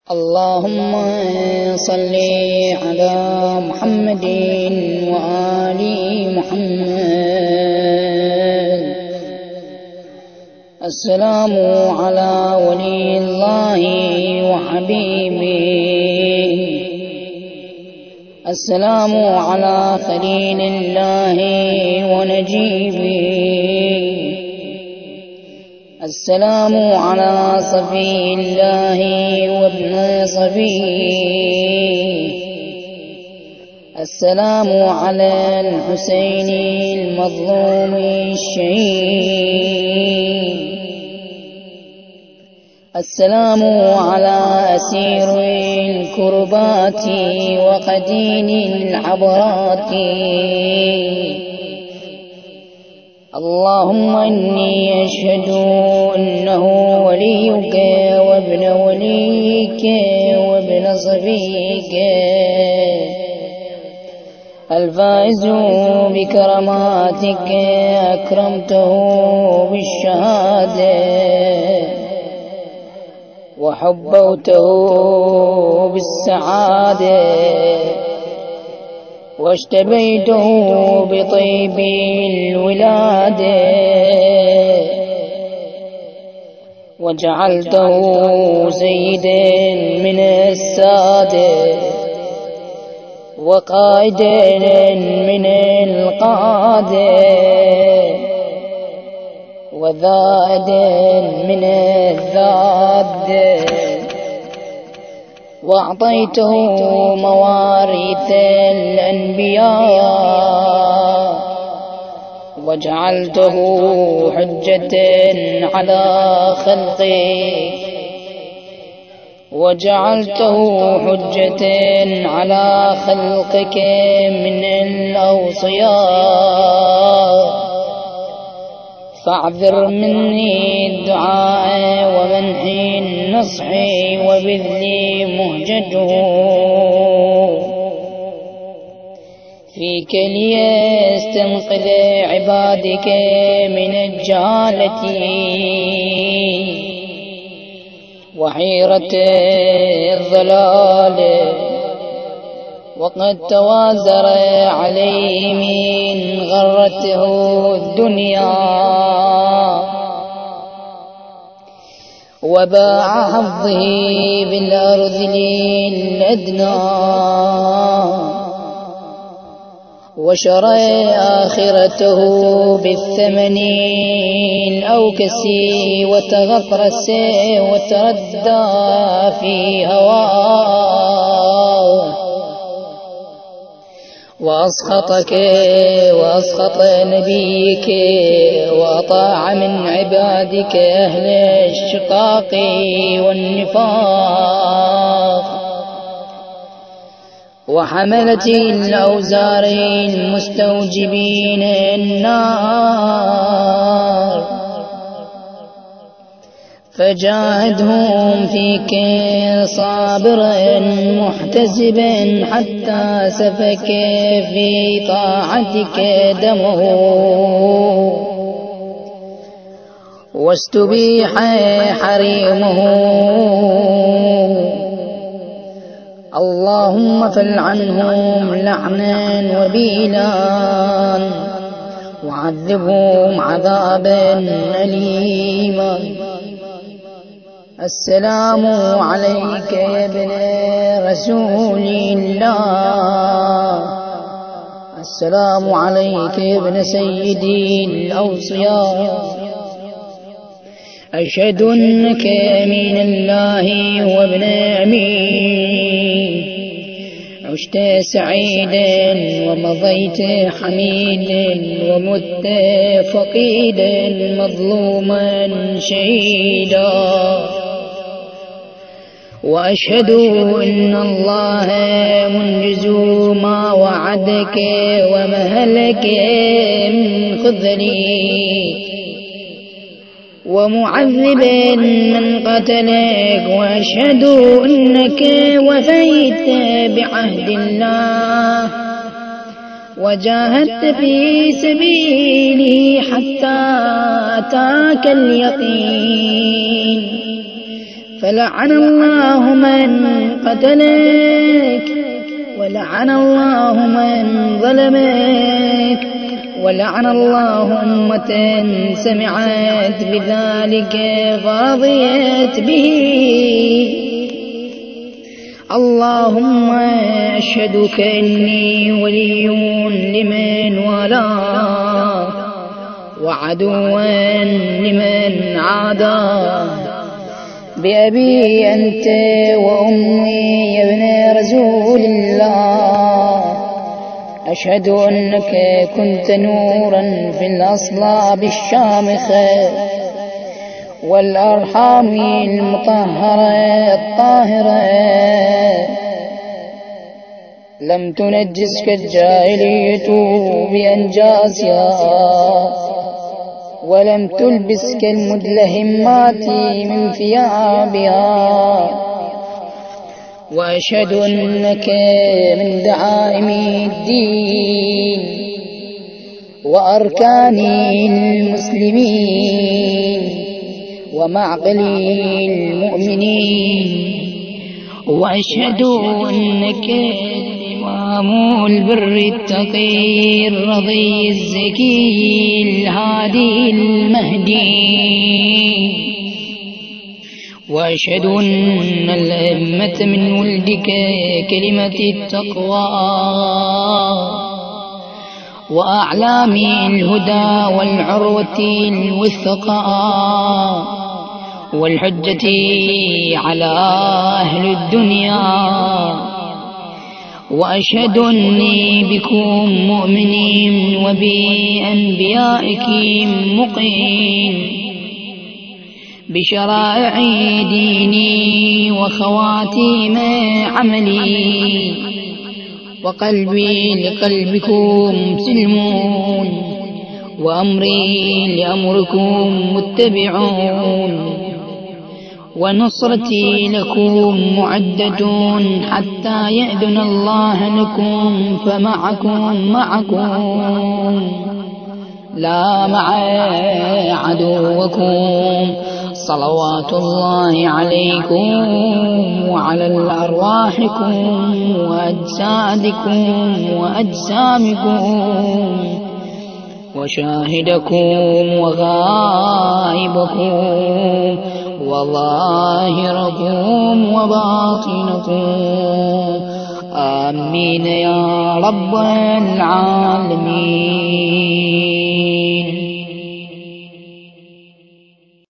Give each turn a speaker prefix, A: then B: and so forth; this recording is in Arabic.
A: اللهم صل على محمد وآل محمد. السلام على ولي الله وحبيبه، السلام على خليل الله ونجيبه، السلام على صفي الله وابن صفيه، السلام على الحسين المظلوم الشهيد، السلام على أسير الكربات وقدين العبرات. اللهم إني أشهد أنه وليك وابن وليك وابن صفيك الفائز بكرماتك، أكرمته بالشهادة وحبوته بالسعادة، واشتبيته بطيب الولادة، وجعلته سيدا من السادة، وقائدا من القادة، وذادا من الذاد، وأعطيته مواريث الأنبياء، وجعلته حجة على خلقك، وجعلته حجة على خلقك من الأوصياء. فاعذر مني الدعاء ومنحي النصح وبذلي مهجته، فيك ليستنقذ عبادك من الجهالة وحيرة الضلال، وقد توازر عليه من غرته الدنيا، وباع حظه بالأرذل الأدنى، وشرى آخرته بالثمن الأوكس، وتغطرس وتردى في هواه، وأسخطك وأسخط نبيك، وأطاع من عبادك أهل الشقاق والنفاق، وحملة الأوزار المستوجبين النار، فجاهدهم فيك صابرا محتسبا حتى سفك في طاعتك دمه، واستبيح حريمه. اللهم فلعنهم لعنا وبيلا، وعذبهم عذابا أليما. السلام عليك يا ابن رسول الله، السلام عليك يا ابن سيدي الأوصياء، أشهد أنك من الله وابن أمين، عشت سعيدا ومضيت حميدا، ومت فقيدا مظلوما شهيدا. وأشهد أن الله منجز ما وعدك ومهلك من خذلك، ومعذب من قتلك، وأشهد أنك وفيت بعهد الله، وجاهدت في سبيلي حتى أتاك اليقين. فلعن الله من قتلك، ولعن الله من ظلمك، ولعن الله أمة سمعت بذلك فاضيت به. اللهم أشهدك إني ولي لمن والاه، وعدوا لمن عاداه، بأبي أنت وأمي يا ابن رسول الله. أشهد أنك كنت نورا في الأصلاب الشامخة والأرحام المطهرة الطاهرة، لم تنجسك الجاهلية بأنجاسها، ولم تلبسك المدلهمات من ثيابها. وأشهد أنك من دعائم الدين وأركان المسلمين ومعقل المؤمنين. وأشهد أنك الإمام البر التقي الرضي الزكي الهادي المهدي. وأشهد أن الأئمة من ولدك كلمة التقوى وأعلام الهدى والعروة الوثقى والحجة على أهل الدنيا. وأشهد أني بكم مؤمن وبأنبيائكم مقيم بشرائع ديني وخواتيم عملي، وقلبي لقلبكم سلمون، وأمري لأمركم متبعون، ونصرتي لكم معدة حتى يأذن الله لكم، فمعكم لا مع عدوكم. صلوات الله عليكم وعلى أرواحكم وأجسادكم وأجسامكم وشاهدكم وغائبكم وظاهركم وباطنكم. آمين يا رب العالمين.